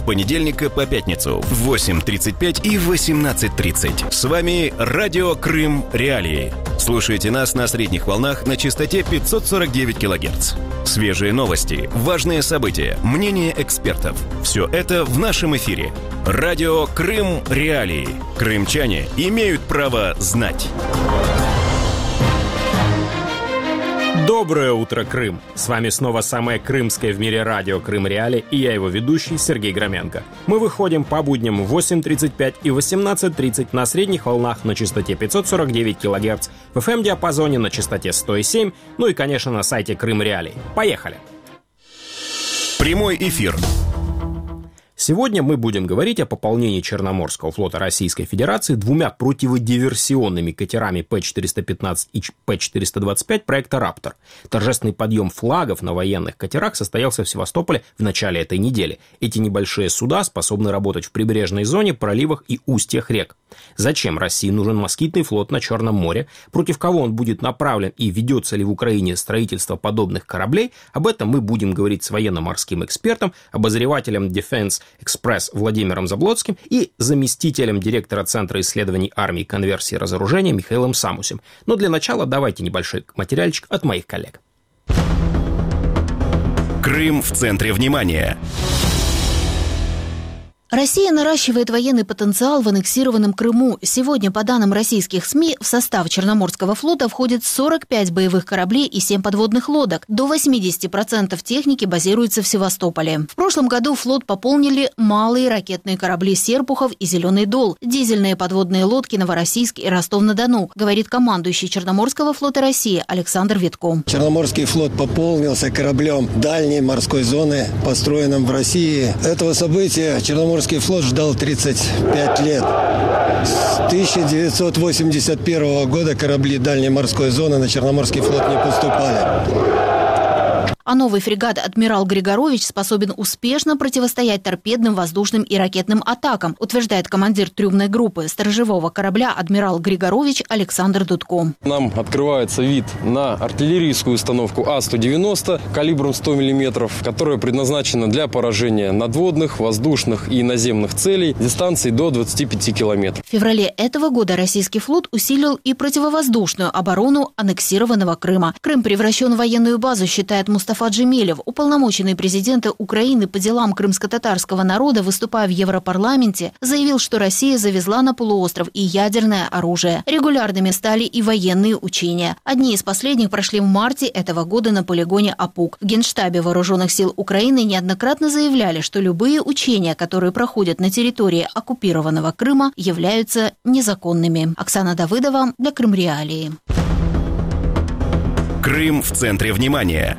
понедельника по пятницу в 8:35 и 18:30. С вами Радио Крым Реалии. Слушайте нас на средних волнах на частоте 549 кГц. Свежие новости, важные события, мнения экспертов. Все это в нашем эфире. Радио Крым Реалии. Крымчане имеют право знать. Доброе утро, Крым! С вами снова самое крымское в мире радио Крым Реали, и я его ведущий Сергей Громенко. Мы выходим по будням в 8:35 и 18:30 на средних волнах на частоте 549 кГц, в FM-диапазоне на частоте 107, ну и, конечно, на сайте Крым Реалии. Поехали! Прямой эфир. Сегодня мы будем говорить о пополнении Черноморского флота Российской Федерации двумя противодиверсионными катерами П-415 и П-425 проекта «Раптор». Торжественный подъем флагов на военных катерах состоялся в Севастополе в начале этой недели. Эти небольшие суда способны работать в прибрежной зоне, проливах и устьях рек. Зачем России нужен москитный флот на Черном море? Против кого он будет направлен и ведется ли в Украине строительство подобных кораблей? Об этом мы будем говорить с военно-морским экспертом, обозревателем Defense Express Владимиром Заблоцким и заместителем директора Центра исследований армии, конверсии и разоружения Михаилом Самусем. Но для начала давайте небольшой материальчик от моих коллег. Крым в центре внимания. Россия наращивает военный потенциал в аннексированном Крыму. Сегодня, по данным российских СМИ, в состав Черноморского флота входит 45 боевых кораблей и 7 подводных лодок. До 80% техники базируется в Севастополе. В прошлом году флот пополнили малые ракетные корабли «Серпухов» и «Зеленый Дол», дизельные подводные лодки «Новороссийск» и «Ростов-на-Дону», говорит командующий Черноморского флота России Александр Витко. Черноморский флот пополнился кораблем дальней морской зоны, построенным в России. Этого события Черноморский флот ждал 35 лет. С 1981 года корабли дальней морской зоны на Черноморский флот не поступали. А новый фрегат «Адмирал Григорович» способен успешно противостоять торпедным, воздушным и ракетным атакам, утверждает командир трюмной группы сторожевого корабля «Адмирал Григорович» Александр Дудко. Нам открывается вид на артиллерийскую установку А-190 калибром 100 мм, которая предназначена для поражения надводных, воздушных и наземных целей дистанции до 25 километров. В феврале этого года российский флот усилил и противовоздушную оборону аннексированного Крыма. Крым превращен в военную базу, считает Мустафа Джемилев, уполномоченный президента Украины по делам крымско-татарского народа, выступая в Европарламенте, заявил, что Россия завезла на полуостров и ядерное оружие. Регулярными стали и военные учения. Одни из последних прошли в марте этого года на полигоне Апук. В Генштабе Вооруженных сил Украины неоднократно заявляли, что любые учения, которые проходят на территории оккупированного Крыма, являются незаконными. Оксана Давыдова для Крым Реалии. Крым в центре внимания.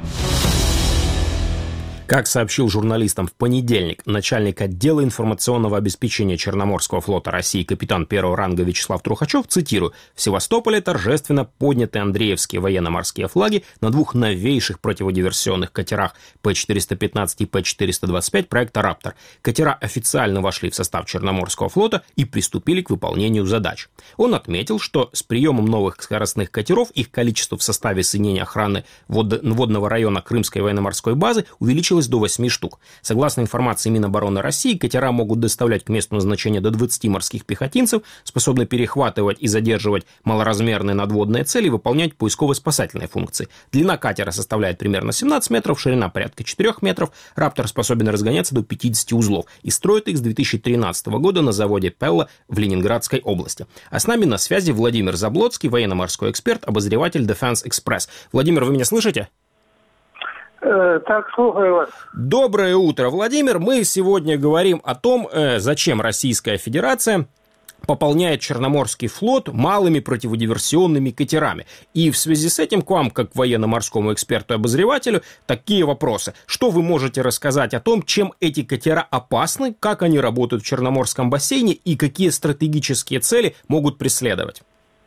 Как сообщил журналистам в понедельник начальник отдела информационного обеспечения Черноморского флота России капитан первого ранга Вячеслав Трухачев, цитирую, «В Севастополе торжественно подняты андреевские военно-морские флаги на двух новейших противодиверсионных катерах П-415 и П-425 проекта «Раптор». Катера официально вошли в состав Черноморского флота и приступили к выполнению задач. Он отметил, что с приемом новых скоростных катеров их количество в составе соединения охраны водного района Крымской военно-морской базы увеличилось до 8 штук. Согласно информации Минобороны России, катера могут доставлять к месту назначения до 20 морских пехотинцев, способны перехватывать и задерживать малоразмерные надводные цели и выполнять поисково-спасательные функции. Длина катера составляет примерно 17 метров, ширина порядка 4 метров. «Раптор» способен разгоняться до 50 узлов и строит их с 2013 года на заводе «Пелла» в Ленинградской области. А с нами на связи Владимир Заблоцкий, военно-морской эксперт, обозреватель Defense Express. Владимир, вы меня слышите? Так, слушаю вас. Доброе утро, Владимир. Мы сегодня говорим о том, зачем Российская Федерация пополняет Черноморский флот малыми противодиверсионными катерами. И в связи с этим к вам, как к военно-морскому эксперту и обозревателю, такие вопросы. Что вы можете рассказать о том, чем эти катера опасны, как они работают в Черноморском бассейне и какие стратегические цели могут преследовать?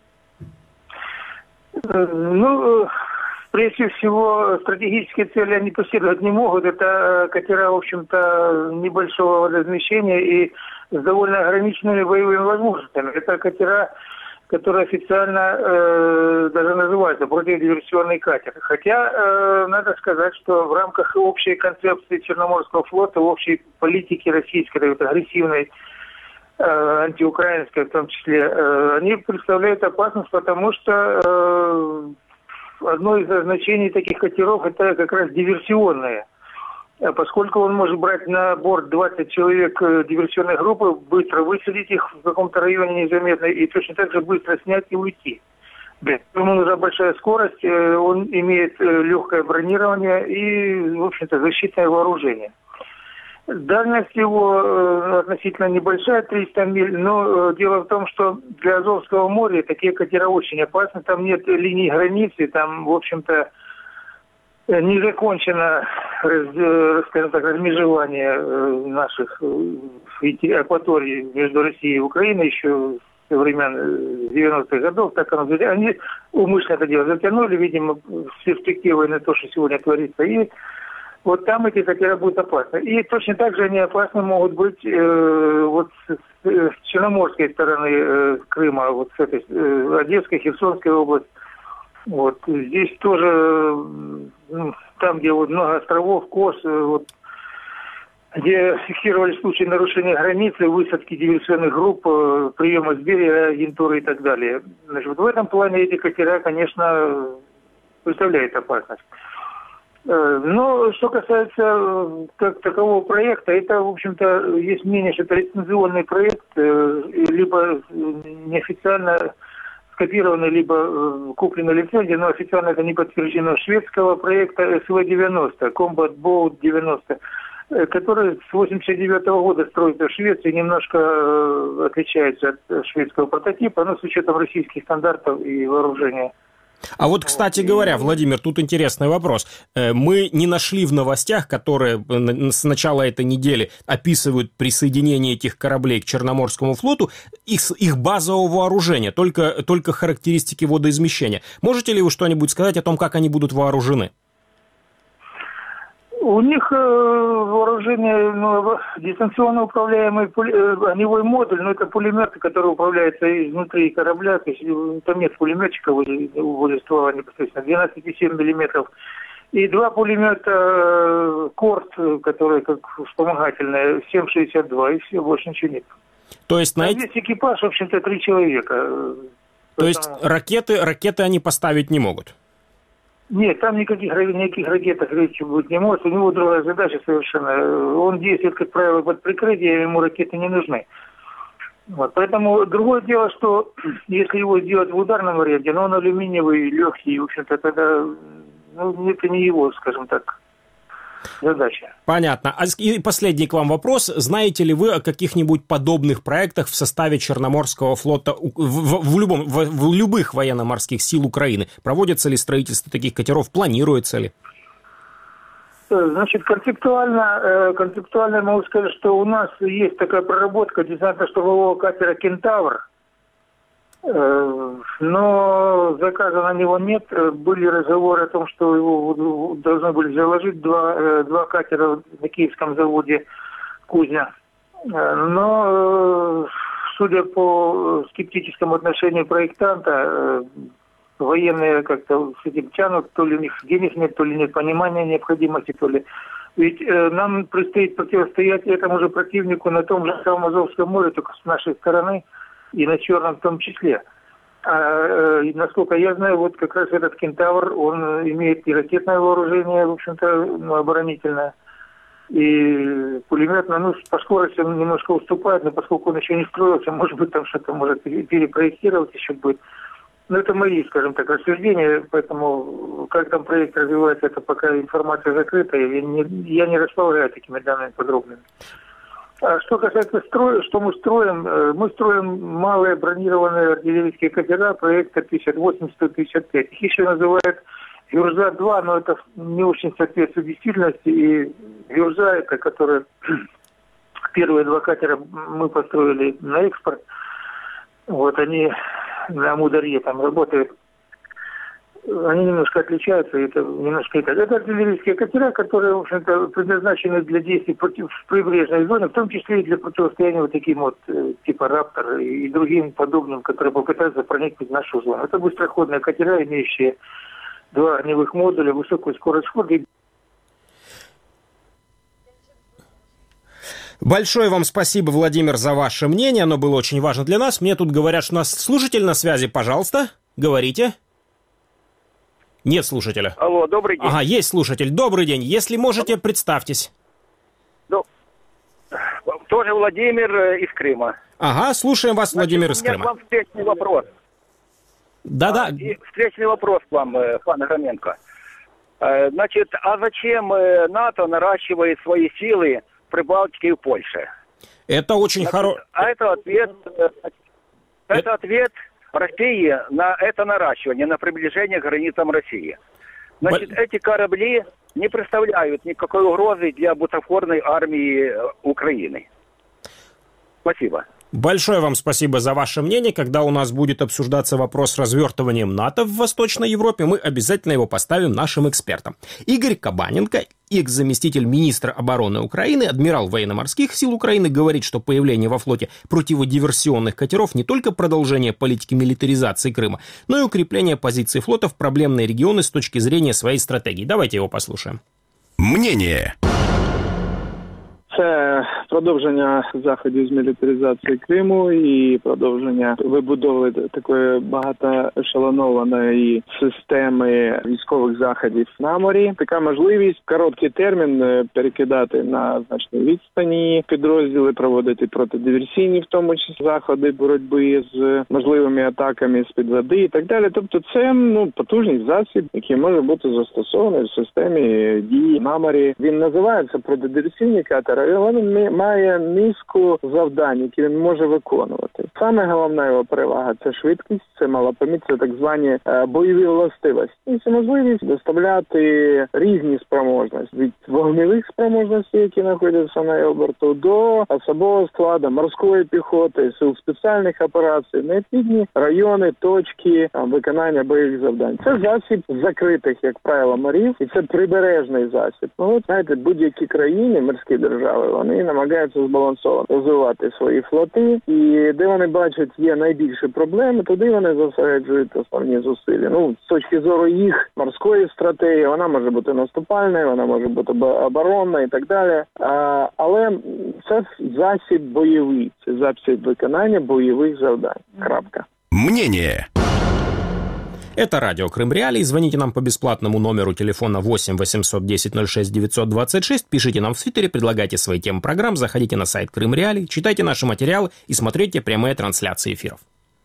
Прежде всего, стратегические цели они преследовать не могут. Это катера, в общем-то, небольшого водоизмещения и с довольно ограниченными боевыми возможностями. Это катера который официально даже называется противодиверсионный катер. Хотя надо сказать, что в рамках общей концепции Черноморского флота, общей политики российской, агрессивной, антиукраинской в том числе, они представляют опасность, потому что одно из значений таких катеров – это как раз диверсионное. Поскольку он может брать на борт 20 человек диверсионной группы, быстро выселить их в каком-то районе незаметно и точно так же быстро снять и уйти. Ему нужна большая скорость, он имеет легкое бронирование и, в общем-то, защитное вооружение. Дальность его относительно небольшая, 300 миль, но дело в том, что для Азовского моря такие катера очень опасны, там нет линии границы, там, в общем-то, не закончено, скажем так, размежевание наших акваторий между Россией и Украиной еще со времен 90-х годов. Так оно, они умышленно это дело затянули, видимо, с перспективой на то, что сегодня творится. И вот там эти катера будут опасны. И точно так же они опасны могут быть вот с черноморской стороны Крыма, вот с этой Одесской, Херсонской области. Вот здесь тоже, там, где вот много островов, Кос, вот, где фиксировали случаи нарушения границы, высадки диверсионных групп, приема с берега, агентуры и так далее. Значит, вот в этом плане эти катера, конечно, представляют опасность. Но что касается как такового проекта, это, в общем-то, есть мнение, что это лицензионный проект, либо неофициально скопированный, либо купленной лицензии, но официально это не подтверждено, шведского проекта СВ-90, Combat Boat 90, который с 1989 года строится в Швеции, немножко отличается от шведского прототипа, но с учетом российских стандартов и вооружения. А вот, кстати говоря, Владимир, тут интересный вопрос. Мы не нашли в новостях, которые с начала этой недели описывают присоединение этих кораблей к Черноморскому флоту, их базового вооружения, только характеристики водоизмещения. Можете ли вы что-нибудь сказать о том, как они будут вооружены? У них вооружение, дистанционно управляемый огневой модуль, но это пулеметы, которые управляются изнутри корабля, то есть там нет пулеметчика возле ствола непосредственно, 12,7 миллиметров. И два пулемета Корт, которые как вспомогательные, 7,62, и все, больше ничего нет. То есть на весь экипаж, в общем-то, 3 человека. То есть ракеты они поставить не могут? Нет, там никаких ракетах речи быть не может. У него другая задача совершенно. Он действует, как правило, под прикрытием, ему ракеты не нужны. Вот. Поэтому другое дело, что если его сделать в ударном варианте, но он алюминиевый, легкий, в общем-то, тогда это не его, скажем так, задача. Понятно. И последний к вам вопрос. Знаете ли вы о каких-нибудь подобных проектах в составе Черноморского флота в любых военно-морских сил Украины? Проводится ли строительство таких катеров? Планируется ли? Значит, концептуально могу сказать, что у нас есть такая проработка десантно-штурмового катера «Кентавр», но заказа на него нет. Были разговоры о том, что его должны были заложить два катера на киевском заводе «Кузня». Но, судя по скептическому отношению проектанта, военные как-то с этим тянут, то ли у них денег нет, то ли нет понимания необходимости, то ли... Ведь нам предстоит противостоять этому же противнику на том же самом Азовском море, только с нашей стороны, и на Черном в том числе. И, насколько я знаю, вот как раз этот «Кентавр», он имеет и ракетное вооружение, в общем-то, оборонительное, и пулеметное, по скорости он немножко уступает, но поскольку он еще не строился, может быть, там что-то может перепроектировать еще будет. Но это мои, скажем так, рассуждения, поэтому как там проект развивается, это пока информация закрыта, я не располагаю такими данными подробными. А что касается что мы строим малые бронированные артиллерийские катера проекта 58-155. Их еще называют «Гюрза-2», но это не очень соответствует действительности. И «Гюрза», это которые первые два катера мы построили на экспорт. Вот они на Амударье там работают. они немножко отличаются. Это немножко это артиллерийские катера, которые, в общем-то, предназначены для действий в прибрежной зоне, в том числе и для противостояния вот таким вот типа «Раптор» и другим подобным, которые попытаются проникнуть в нашу зону. Это быстроходные катера, имеющие 2 огневых модуля, высокую скорость хода. Большое вам спасибо, Владимир, за ваше мнение. Оно было очень важно для нас. Мне тут говорят, что у нас слушатель на связи. Пожалуйста, говорите. Нет слушателя. Алло, добрый день. Ага, есть слушатель. Добрый день. Если можете, представьтесь. Тоже Владимир из Крыма. Ага, слушаем вас, Владимир из Крыма. У меня к вам встречный вопрос. Да-да. Встречный вопрос к вам, пан Громенко. Значит, а зачем НАТО наращивает свои силы в Прибалтике и в Польше? Это очень хорошо. А это ответ России на это наращивание, на приближение к границам России. Значит, эти корабли не представляют никакой угрозы для бутафорной армии Украины. Спасибо. Большое вам спасибо за ваше мнение. Когда у нас будет обсуждаться вопрос с развертыванием НАТО в Восточной Европе, мы обязательно его поставим нашим экспертам. Игорь Кабаненко, экс-заместитель министра обороны Украины, адмирал военно-морских сил Украины, говорит, что появление во флоте противодиверсионных катеров не только продолжение политики милитаризации Крыма, но и укрепление позиций флота в проблемные регионы с точки зрения своей стратегии. Давайте его послушаем. Мнение. Це продовження заходів з мілітаризації Криму і продовження вибудови такої багатоешелонованої системи військових заходів на морі. Така можливість в короткий термін перекидати на значній відстані підрозділи, проводити протидиверсійні, в тому числі заходи боротьби з можливими атаками з-під води і так далі. Тобто це потужний засіб, який може бути застосований в системі дії на морі. Він називається протидиверсійний катер. Він має низку завдань, які він може виконувати. Саме головна його перевага – це швидкість, це малопоміть, це так звані бойові властивості. І це можливість доставляти різні спроможності. Від вогневих спроможностей, які знаходяться на його борту, до особового складу морської піхоти, сил спеціальних операцій, необхідні райони, точки виконання бойових завдань. Це засіб закритих, як правило, морів, і це прибережний засіб. Знаєте, будь-які країни, морські держави, вони намагаються збалансовано розвивати свої флоти, і де вони бачать є найбільші проблеми, туди вони зосереджують основні зусилля. З точки зору їх морської стратегії, вона може бути наступальною, вона може бути оборонною і так далі. Але це засіб бойовий, це засіб виконання бойових завдань. Крапка. Мнение. Это радио Крым Реалии. Звоните нам по бесплатному номеру телефона 8 810 06 926. Пишите нам в Твиттере, предлагайте свои темы программ, заходите на сайт Крым Реалии, читайте наши материалы и смотрите прямые трансляции эфиров.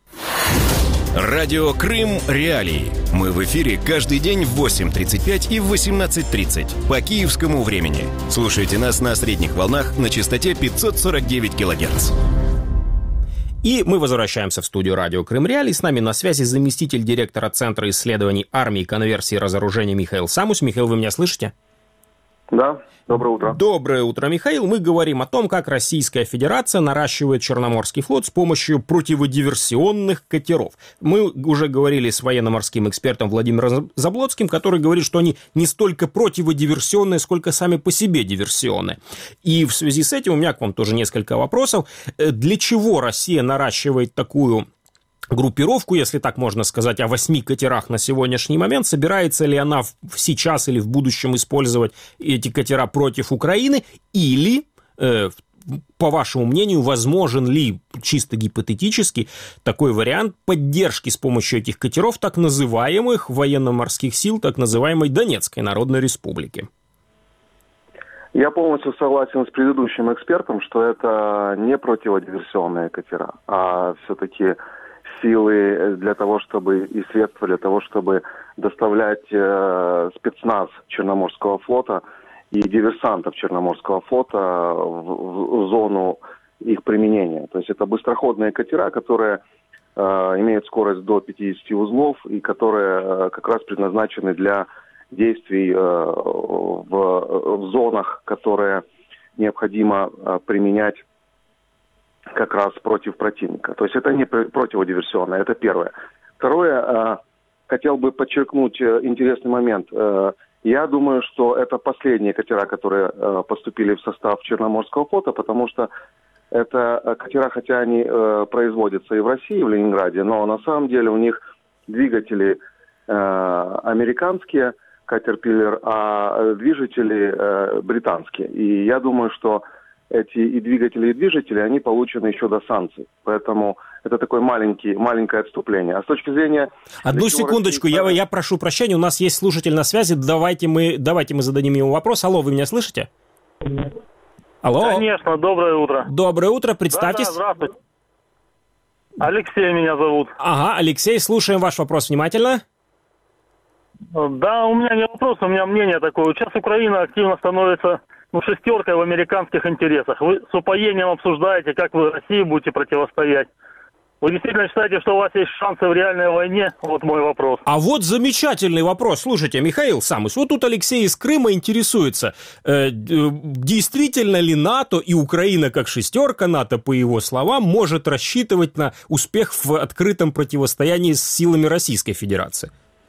Радио Крым Реалии. Мы в эфире каждый день в 8:35 и в 18:30 по киевскому времени. Слушайте нас на средних волнах на частоте 549 килогерц. И мы возвращаемся в студию радио Крым Реалии. С нами на связи заместитель директора Центра исследований армии, конверсии и разоружения Михаил Самус. Михаил, вы меня слышите? Да, доброе утро. Доброе утро, Михаил. Мы говорим о том, как Российская Федерация наращивает Черноморский флот с помощью противодиверсионных катеров. Мы уже говорили с военно-морским экспертом Владимиром Заблоцким, который говорит, что они не столько противодиверсионные, сколько сами по себе диверсионные. И в связи с этим у меня к вам тоже несколько вопросов. Для чего Россия наращивает такую группировку, если так можно сказать, о 8 катерах на сегодняшний момент? Собирается ли она сейчас или в будущем использовать эти катера против Украины? Или, по вашему мнению, возможен ли, чисто гипотетически, такой вариант поддержки с помощью этих катеров так называемых военно-морских сил, так называемой Донецкой Народной Республики? Я полностью согласен с предыдущим экспертом, что это не противодиверсионные катера, а все-таки силы для того, чтобы и средства для того, чтобы доставлять спецназ Черноморского флота и диверсантов Черноморского флота в зону их применения. То есть это быстроходные катера, которые имеют скорость до 50 узлов и которые как раз предназначены для действий в зонах, которые необходимо применять как раз против противника. То есть это не противодиверсионное, это первое. Второе, хотел бы подчеркнуть интересный момент. Я думаю, что это последние катера, которые поступили в состав Черноморского флота, потому что это катера, хотя они производятся и в России, и в Ленинграде, но на самом деле у них двигатели американские, Caterpillar, а движители британские. И я думаю, что эти и двигатели, они получены еще до санкций. Поэтому это такое маленькое отступление. А с точки зрения... Одну секундочку, я прошу прощения, у нас есть слушатель на связи, давайте мы зададим ему вопрос. Алло, вы меня слышите? Алло? Конечно, доброе утро. Доброе утро, представьтесь. Да, здравствуйте. Алексей меня зовут. Ага, Алексей, слушаем ваш вопрос внимательно. Да, у меня не вопрос, у меня мнение такое. Сейчас Украина активно становится шестеркой в американских интересах. Вы с упоением обсуждаете, как вы России будете противостоять. Вы действительно считаете, что у вас есть шансы в реальной войне? Вот мой вопрос. А вот замечательный вопрос. Слушайте, Михаил Самус, вот тут Алексей из Крыма интересуется, действительно ли НАТО и Украина как шестерка НАТО, по его словам, может рассчитывать на успех в открытом противостоянии с силами Российской Федерации?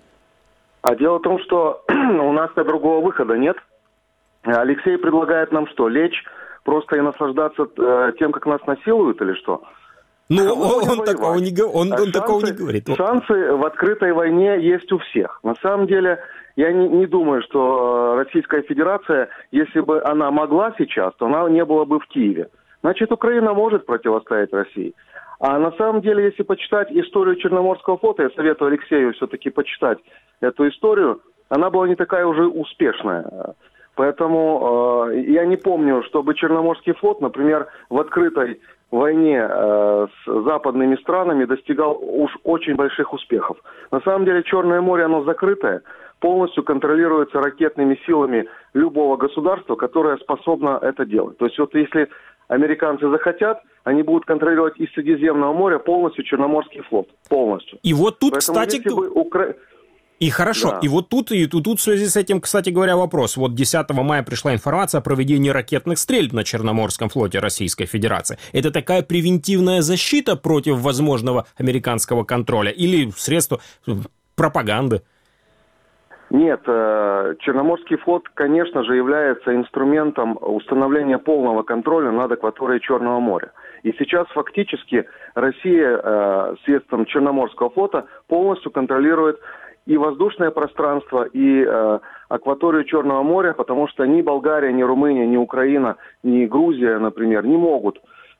А дело в том, что у нас-то другого выхода нет. Алексей предлагает нам что, лечь просто и наслаждаться тем, как нас насилуют или что? Ну, он такого не говорит. Шансы в открытой войне есть у всех. На самом деле, я не думаю, что Российская Федерация, если бы она могла сейчас, то она не была бы в Киеве. Значит, Украина может противостоять России. А на самом деле, если почитать историю Черноморского флота, я советую Алексею все-таки почитать эту историю, она была не такая уже успешная. Поэтому я не помню, чтобы Черноморский флот, например, в открытой войне с западными странами достигал уж очень больших успехов. На самом деле Черное море, оно закрытое, полностью контролируется ракетными силами любого государства, которое способно это делать. То есть вот если американцы захотят, они будут контролировать из Средиземного моря полностью Черноморский флот. Полностью. И вот тут, поэтому, кстати... И хорошо, да. И вот тут в связи с этим, кстати говоря, вопрос. Вот 10 мая пришла информация о проведении ракетных стрельб на Черноморском флоте Российской Федерации. Это такая превентивная защита против возможного американского контроля или средство пропаганды? Нет, Черноморский флот, конечно же, является инструментом установления полного контроля над акваторией Черного моря. И сейчас фактически Россия средством Черноморского флота полностью контролирует и воздушное пространство, и акваторию Черного моря, потому что ни Болгария, ни Румыния, ни Украина, ни Грузия, например, не могут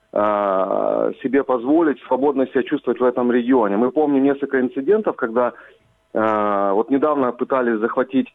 себе позволить свободно себя чувствовать в этом регионе. Мы помним несколько инцидентов, когда вот недавно пытались захватить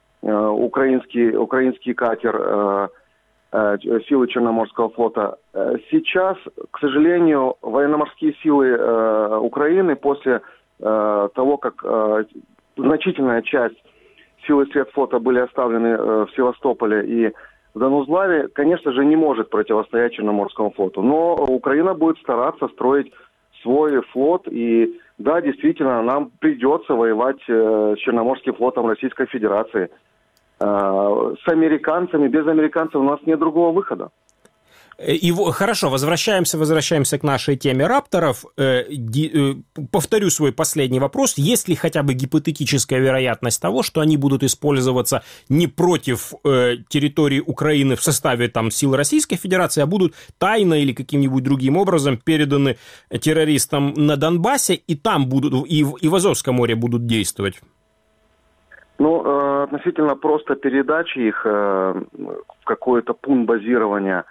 украинский катер силы Черноморского флота. Сейчас, к сожалению, военно-морские силы Украины после того, как значительная часть сил и средств флота были оставлены в Севастополе и в Данузлаве, конечно же, не может противостоять Черноморскому флоту. Но Украина будет стараться строить свой флот, и да, действительно, нам придется воевать с Черноморским флотом Российской Федерации. С американцами, без американцев у нас нет другого выхода. И, хорошо, возвращаемся к нашей теме рапторов. Повторю свой последний вопрос. Есть ли хотя бы гипотетическая вероятность того, что они будут использоваться не против территории Украины в составе сил Российской Федерации, а будут тайно или каким-нибудь другим образом переданы террористам на Донбассе, и там будут, и в Азовском море будут действовать? Относительно просто передачи их в какой-то пункт базирования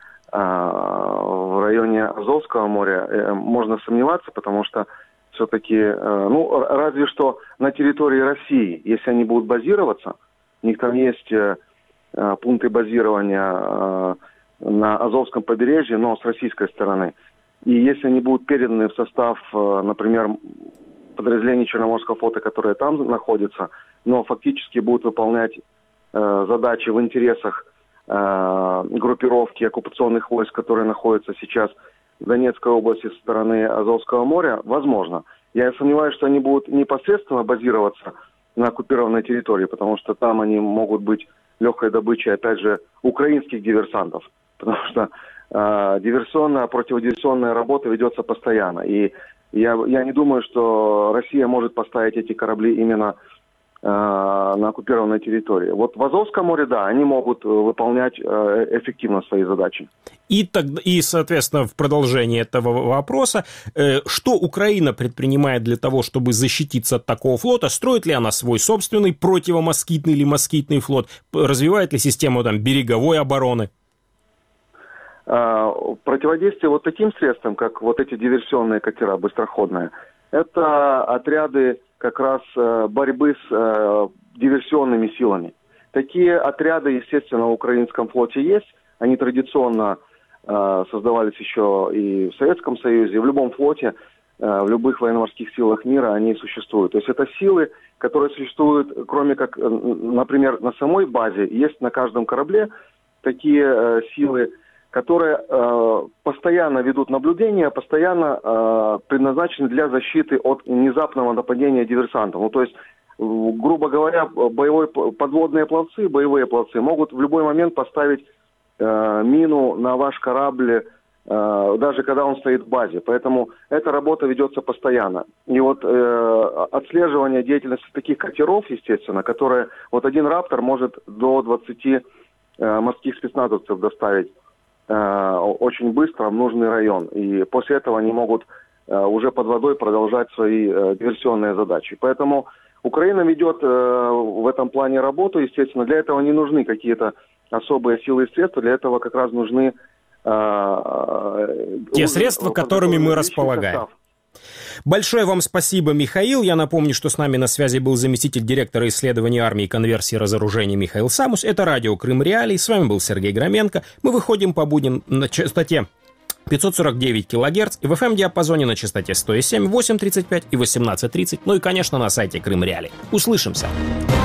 в районе Азовского моря можно сомневаться, потому что все-таки, разве что на территории России, если они будут базироваться, у них там есть пункты базирования на Азовском побережье, но с российской стороны. И если они будут переданы в состав, например, подразделений Черноморского флота, которые там находятся, но фактически будут выполнять задачи в интересах группировки оккупационных войск, которые находятся сейчас в Донецкой области со стороны Азовского моря, возможно. Я сомневаюсь, что они будут непосредственно базироваться на оккупированной территории, потому что там они могут быть легкой добычей, опять же, украинских диверсантов, потому что диверсионная, противодиверсионная работа ведется постоянно. И Я не думаю, что Россия может поставить эти корабли именно на оккупированной территории. Вот в Азовском море, да, они могут выполнять эффективно свои задачи. И, соответственно, в продолжении этого вопроса, что Украина предпринимает для того, чтобы защититься от такого флота? Строит ли она свой собственный противомоскитный или москитный флот? Развивает ли систему береговой обороны? Противодействие вот таким средствам, как вот эти диверсионные катера быстроходные, это отряды как раз борьбы с диверсионными силами. Такие отряды, естественно, в украинском флоте есть. Они традиционно создавались еще и в Советском Союзе, и в любом флоте, в любых военно-морских силах мира они существуют. То есть это силы, которые существуют, кроме как, например, на самой базе, есть на каждом корабле такие силы, которые постоянно ведут наблюдения, постоянно предназначены для защиты от внезапного нападения диверсантов. Ну, то есть, грубо говоря, подводные пловцы, боевые пловцы могут в любой момент поставить мину на ваш корабль, даже когда он стоит в базе. Поэтому эта работа ведется постоянно. И вот отслеживание деятельности таких катеров, естественно, которые... Вот один «Раптор» может до 20 морских спецназовцев доставить очень быстро в нужный район. И после этого они могут уже под водой продолжать свои диверсионные задачи. Поэтому Украина ведет в этом плане работу. Естественно, для этого не нужны какие-то особые силы и средства. Для этого как раз нужны те средства, которыми мы располагаем. Большое вам спасибо, Михаил. Я напомню, что с нами на связи был заместитель директора исследований армии, конверсии и разоружения Михаил Самус. Это радио Крым Реалии. С вами был Сергей Громенко. Мы выходим по будням на частоте 549 кГц и в FM-диапазоне на частоте 107, 8.35 и 18.30. Ну и, конечно, на сайте Крым Реалии. Услышимся.